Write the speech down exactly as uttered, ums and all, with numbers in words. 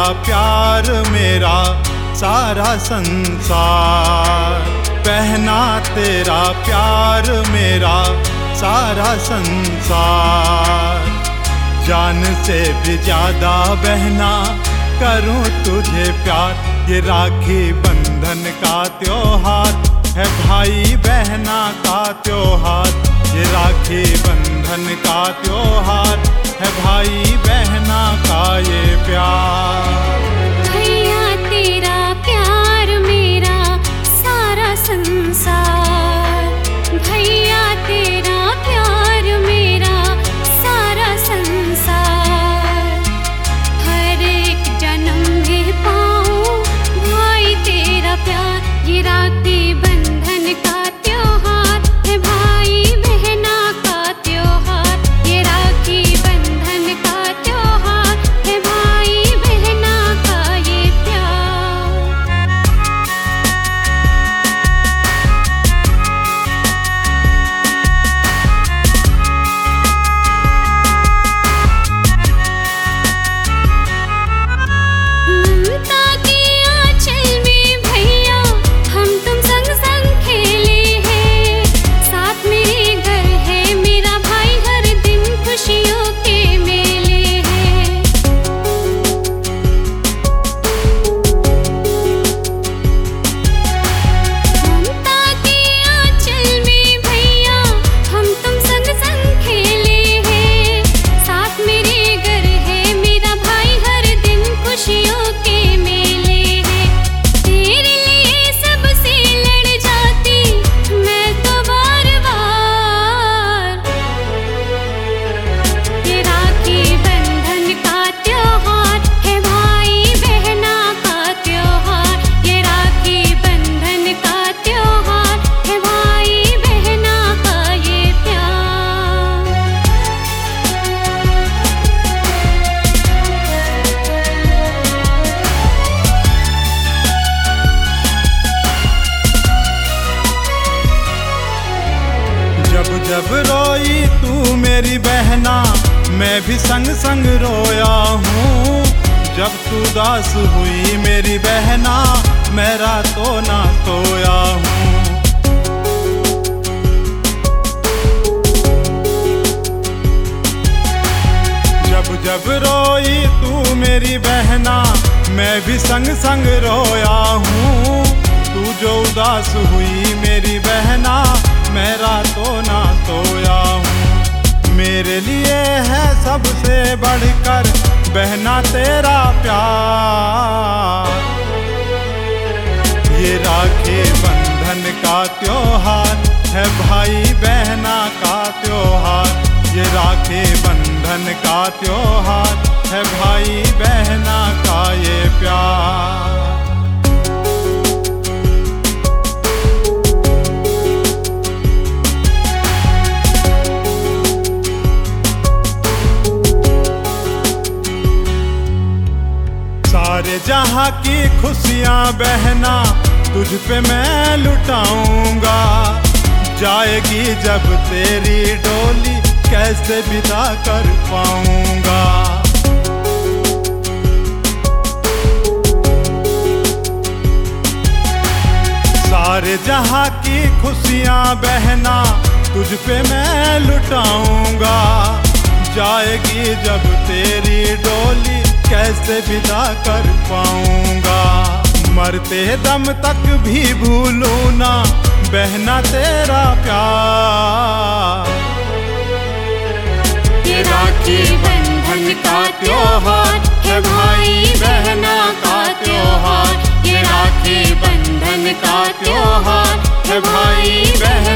प्यार मेरा सारा संसार, बहना तेरा प्यार मेरा सारा संसार। जान से भी ज्यादा बहना करूं तुझे प्यार, ये राखी बंधन का त्योहार है भाई बहना का त्योहार। ये राखी बंधन का त्योहार है भाई बहना का ये प्यार। भैया तेरा प्यार मेरा सारा संसार, भैया तेरा प्यार मेरा सारा संसार। हर एक जन्म में पाऊं भाई तेरा प्यार, ये राखी बंधन का त्योहार है भाई बहना का त्योहार। ये राखी बंधन का त्योहार है भाई बहना का ये प्यार। ममता के आंचल में भैया हम तुम संग संग खेले हैं, साथ मेरे घर है मेरा भाई हर दिन खुशियों के मेले हैं। ममता के आंचल में भैया हम तुम संग संग खेले हैं, साथ मेरे घर है मेरा भाई हर दिन खुशियों के मेले हैं। तेरे लिए सबसे लड़ जाती मैं तो बार बार। ये राखी बंधन का त्योहार है भाई बहना का त्योहार। ये राखी बंधन का त्योहार है भाई बहना का ये प्यार। जब जब रोई तू मेरी बहना मैं भी संग संग रोया हूँ। जब तू दास हुई मेरी बहना मैं रातों ना सोया हूँ। जब जब रोई तू मेरी बहना मैं भी संग संग रोया हूँ। तू जो उदास हुई मेरी बहना मैं रातों ना सोया हूँ। मेरे लिए है सबसे बढ़कर बहना तेरा प्यार। ये राखी बंधन का त्योहार है भाई बहना का त्योहार। ये राखी बंधन का त्योहार है भाई बहना का ये प्यार। सारे जहाँ की खुशियाँ बहना तुझ पे मैं लुटाऊंगा। जाएगी जब तेरी डोली कैसे विदा कर पाऊंगा। सारे जहाँ की खुशियाँ बहना तुझ पे मैं लुटाऊंगा। जाएगी जब तेरी डोली कैसे विदा कर पाऊंगा। मरते दम तक भी भूलूं ना बहना तेरा प्यार। ये राखी बंधन का त्योहार है भाई बहना का त्योहार। ये राखी बंधन का त्योहार है भाई बहना